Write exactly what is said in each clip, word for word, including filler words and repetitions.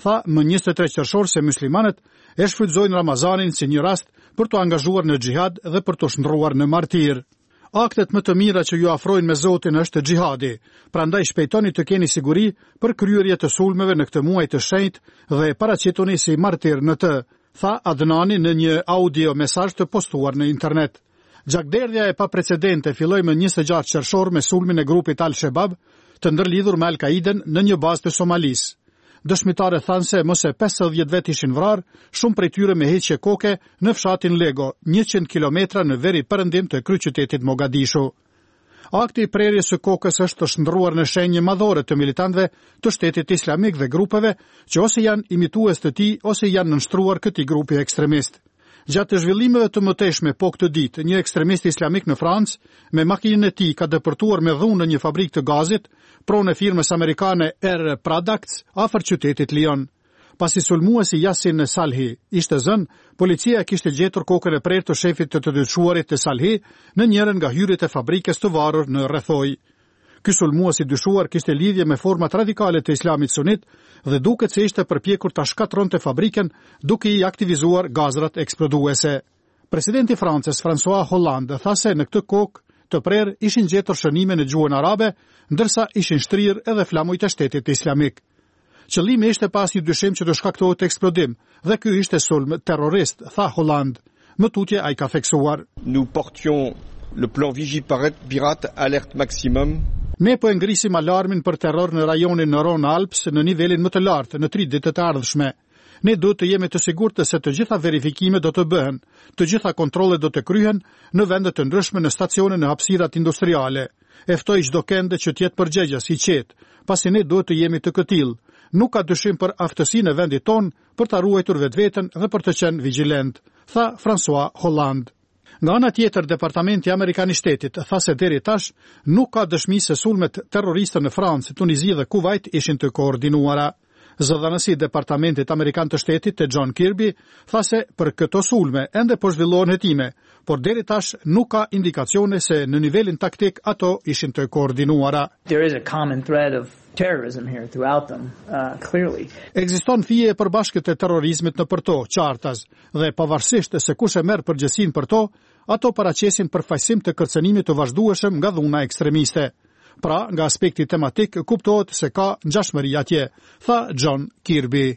tha më njëzet e tre qershor se muslimanët e shfrytëzojnë Ramazanin si një rast për të angazhuar në xhihad dhe për të shndruar në martir. Aktet më të mira që ju afrojnë me Zotin është xhihadi, prandaj shpejtoni të keni siguri për kryerje të sulmeve në këtë muaj të shenjtë dhe paraqitoni si martir në të, tha Adnani në një audio mesazh të postuar në internet. Gjakderdhja e paprecedente filloi më njëzet e gjashtë qershor me sulmin e grupit Al-Shabaab të ndërlidhur me Al-Qaiden në një bazë të Somalis. Dëshmitare thanë se mos e pesëdhjetë vet ishin vrarë, shumë prej tyre me heqje koke në fshatin Lego, njëqind kilometra në veri perëndim të kryeqytetit Mogadishu. Akti i prerjes së kokës është të shndruar në shenjë madhore të militantëve të Shtetit Islamik dhe grupeve që ose janë imitues të tij ose janë nënshtruar këtij grupi ekstremist. Gjatë zhvillimeve të mëtejshme po këtë ditë, një ekstremist islamik në Francë me makinën e tij ka depërtuar me dhunë në një fabrikë të gazit, pronë e firmës amerikane Air Products afër qytetit Lyon. Pasi sulmuesi Yasin Salhi ishte zënë, policia kishte gjetur kokën e prerë të shefit të të dyshuarit të Salhi në njërin nga hyrjet e fabrikës të varur në rrethoj. Ky sulmues i dyshuar kishte lidhje me format radikale të Islamit Sunit dhe duket se ishte përpjekur ta shkatronte fabrikën duke i aktivizuar gazrat eksploduese. Presidenti i Francës François Hollande tha se në këtë kokë të prerë ishin gjetur shënime në gjuhën arabe, ndërsa ishin shtrirë edhe flamujt e Shtetit Islamik. Qëllimi ishte pas një dyshim që të shkaktohet eksplodim dhe ky ishte sulm terrorist, tha Hollande. Më tutje ai ka theksuar. Nous portions le plan Vigipirate alerte maximum. Ne po e ngrisim alarmin për terror në rajonin në Rhône-Alpes në nivelin më të lartë në tri ditët e ardhshme. Ne duhet të jemi të sigurtë se të gjitha verifikime do të bëhen, të gjitha kontrollet do të kryhen në vende të ndryshme në stacione në hapësirat industriale. E ftoj çdo kënd që të jetë përgjegjës i qetë, pasi ne duhet të jemi të këtill. Nuk ka dyshim për aftësinë e vendit ton për ta ruajtur vetveten dhe për të qenë vigjilent, tha François Hollande. Nga ana tjetër, Departamenti Amerikan i Shtetit tha se deri tash nuk ka dëshmi se sulmet terroriste në Francë, Tunizi dhe Kuvajt ishin të koordinuara. Zëdhënësi i Departamentit Amerikan të Shtetit të John Kirby tha se për këto sulme ende po zhvillohen hetime, por deri tash nuk ka indikacione se në nivelin taktik ato ishin të koordinuara. There is a common thread of terrorism here throughout them, uh, clearly. Ekziston fije e përbashkët e terrorizmit në përto, qartas, dhe pavarësisht se kush e merr përgjegjësinë për to, ato paraqesin përfaqësim të kërcënimit të vazhdueshëm nga dhuna ekstremiste. Pra, nga aspekti tematik kuptohet se ka ngjashmëri atje, tha John Kirby.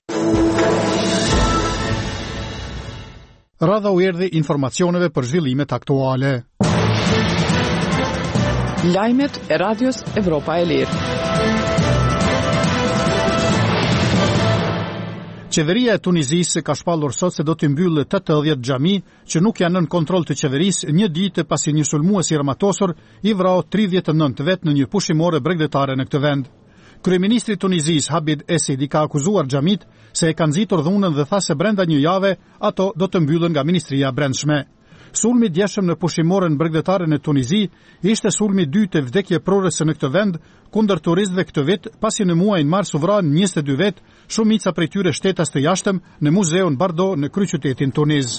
Radha u erdhi informacioneve për zhvillimet aktuale. Lajmet e Radios Evropa e Lirë. Qeveria e Tunizisë ka shpallur sot se do të mbyllë tetëdhjetë xhami që nuk janë nën kontroll të qeverisë një ditë pasi një sulmues i rrëmatosur i vrau tridhjetë e nëntë vet në një pushimore bregdetare në këtë vend. Kryeministri i Tunizisë Habib Esid i ka akuzuar xhamit se e kanë nxitur dhunën dhe tha se brenda një jave ato do të mbyllen nga Ministria e Brendshme. Sulmi djeshëm në pushimoren bregdetare në Tunizi ishte sulmi i dytë e vdekje prorëse në këtë vend kundër turistëve këtë vit, pasi në muajin mars u vranë njëzet e dy vet, shumica prej tyre shtetas të jashtëm në muzeun Bardo në kryeqytetin Tuniz.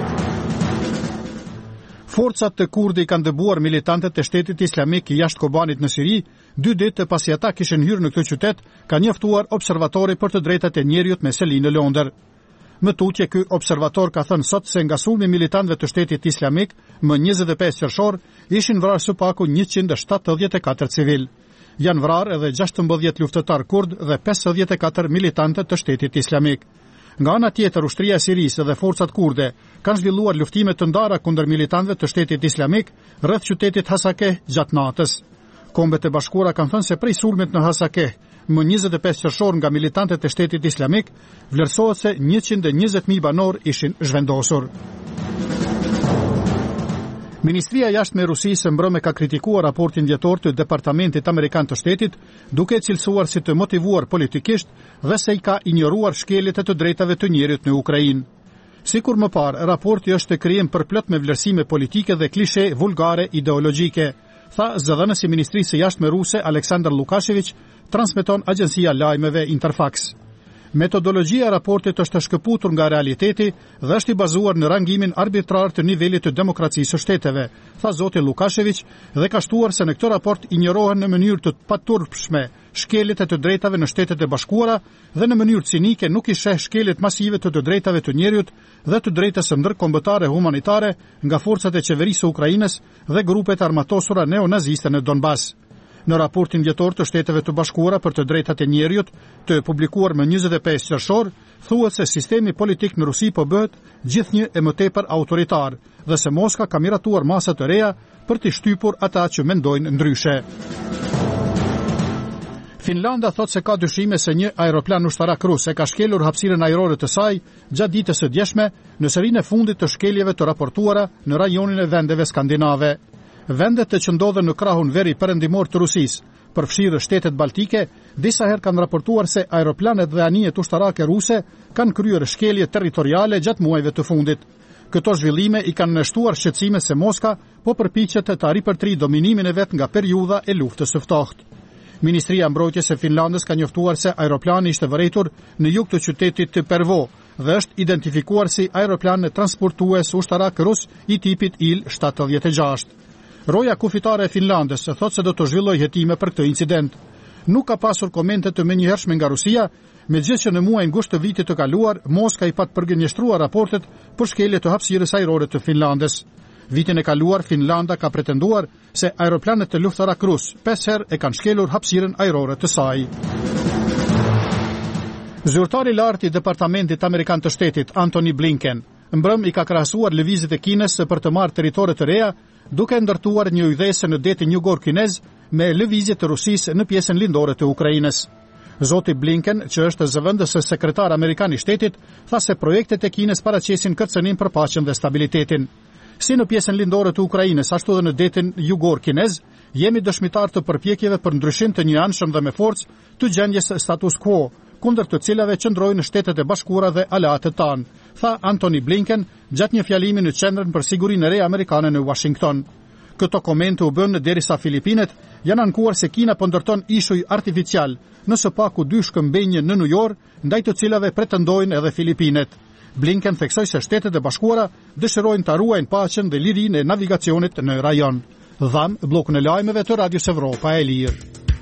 Forcat të Kurdi kanë dëbuar militantët e Shtetit Islamik jashtë Kobanit në Siri, dy ditë pasi ata kishin hyrë në këtë qytet, ka njoftuar observatori për të drejtat e njerëzit me seli në Londër. Më tutje, ky observator ka thënë sot se nga sulmi militantëve të Shtetit Islamik më njëzet e pesë qershor ishin vrarë së paku njëqind e shtatëdhjetë e katër civil. Janë vrarë edhe gjashtëmbëdhjetë luftëtar kurd dhe pesëdhjetë e katër militantë të Shtetit Islamik. Nga ana tjetër, ushtria e Sirisë dhe forcat kurde kanë zhvilluar luftime të ndara kundër militantëve të Shtetit Islamik rreth qytetit Hasakeh gjatë natës. Kombet e Bashkuara kanë thënë se prej sulmit në Hasakeh më njëzet e pesë qershor nga militantët e Shtetit Islamik, vlerësohet se njëqind e njëzet mijë banor ishin zhvendosur. Ministria e Jashtme e Rusisë mbrëmë ka kritikuar raportin vjetor të Departamentit Amerikan të Shtetit, duke cilësuar si të motivuar politikisht dhe se i ka injoruar shkeljet e të drejtave të njerëzit në Ukrainë. Sikur më parë, raporti është krijim përplot me vlerësime politike dhe klishe vulgare ideologjike, tha zëdhënësi i Ministrisë së Jashtme ruse Aleksandr Lukashevich, transmeton agjencia lajmeve Interfax. Metodologjia e raportit është e shkëputur nga realiteti dhe është i bazuar në rangimin arbitrar të nivelit të demokracisë së shteteve, tha zoti Lukashevich, dhe ka shtuar se në këtë raport injorohen në mënyrë të paturpshme shkeljet e të drejtave në Shtetet e Bashkuara dhe në mënyrë cinike nuk i sheh shkeljet masive të të drejtave të njerëzit dhe të drejtës së ndërkombëtare humanitare nga forcat e qeverisë së Ukrainës dhe grupet armatosura neonaziste në Donbas. Në raportin vjetor të Shteteve të Bashkuara për të drejtat e njerëzit, të publikuar më njëzet e pesë qershor, thuhet se sistemi politik në Rusi po bëhet gjithnjë e më tepër autoritar dhe se Moska ka miratuar masa të reja për të shtypur ata që mendojnë ndryshe. Finlanda thot se ka dyshime se një aeroplan ushtarak rus e ka shkelur hapësirën ajrore të saj gjatë ditës së djeshme në serinë e fundit të shkeljeve të raportuara në rajonin e vendeve skandinave. Vendet që ndodhen në krahun veri perëndimor të Rusisë, përfshirë shtetet baltike, disa herë kanë raportuar se aeroplanet dhe anijet ushtarake ruse kanë kryer shkelje territoriale gjatë muajve të fundit. Këto zhvillime i kanë nështuar shqetësime se Moska po përpiqet të ripërtri dominimin e vet nga periudha e luftës së ftohtë. Ministria e Mbrojtjes e Finlandës ka njoftuar se aeroplani ishte vërejtur në jug të qytetit të Pervo dhe është identifikuar si aeroplan transportues ushtarak rus i tipit Il shtatëdhjetë e gjashtë. Roja kufitare e Finlandës thot se do të zhvilloj hetime për këtë incident. Nuk ka pasur komente të menjëhershme nga Rusia, megjithëse që në muajin gusht të vitit të kaluar Moska i pat përgënjeshtruar raportet për shkelje të hapësirës ajrore të Finlandës. Vitin e kaluar Finlanda ka pretenduar se aeroplanet të luftarak rus pesë herë e kanë shkelur hapësirën ajrore të saj. Zyrtari i lartë i Departamentit Amerikan të Shtetit Antony Blinken mbrëm i ka krahasuar lëvizjet e Kinës për të marrë territore të reja, duke ndërtuar një ydhese në detin jugor kinez me lëvizje të Rusisë në pjesën lindore të Ukrainës. Zoti Blinken, që është zëvendës sekretar amerikan i shtetit, tha se projektet e Kinës paraqesin kërcënim për paqen dhe stabilitetin. Si në pjesën lindore të Ukrainës, ashtu dhe në detin jugor kinez, jemi dëshmitar të përpjekjeve për ndryshim të njëanshëm dhe me forcë të gjendjes status quo, kundër të cilave qëndrojnë Shtetet e Bashkuara dhe aleatët tanë, tha Antony Blinken gjatë një fjalimi në Qendrën për Sigurinë e Re amerikane në Washington. Këto komente u bën derisa Filipinet janë ankuar se Kina po ndërton ishuj artificial në së paku dy shkëmbënje në New York, ndaj të cilave pretendojnë edhe Filipinet. Blinken theksoi se Shtetet e Bashkuara dëshirojnë ta ruajnë paqen dhe lirinë e navigacionit në rajon. Dham bllokun e lajmeve të Radios Evropa e Lirë.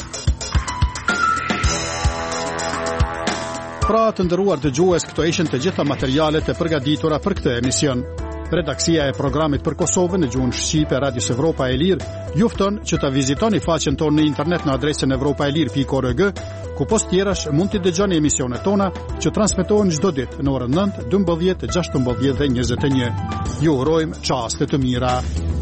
Pra të ndëruar dëgjues, këto ishin të gjitha materialet e përgatitura për këtë emision. Redaksia e programit për Kosovën në gjuhën shqipe Radios Evropa e Lirë ju fton që ta vizitoni faqen tonë në internet në adresën evropaelir pikë org, ku post tjerash mund të dëgjoni emisionet tona që transmetohen çdo ditë në orën nëntë, dymbëdhjetë, gjashtëmbëdhjetë dhe njëzet e një. Ju urojmë çaste të mira.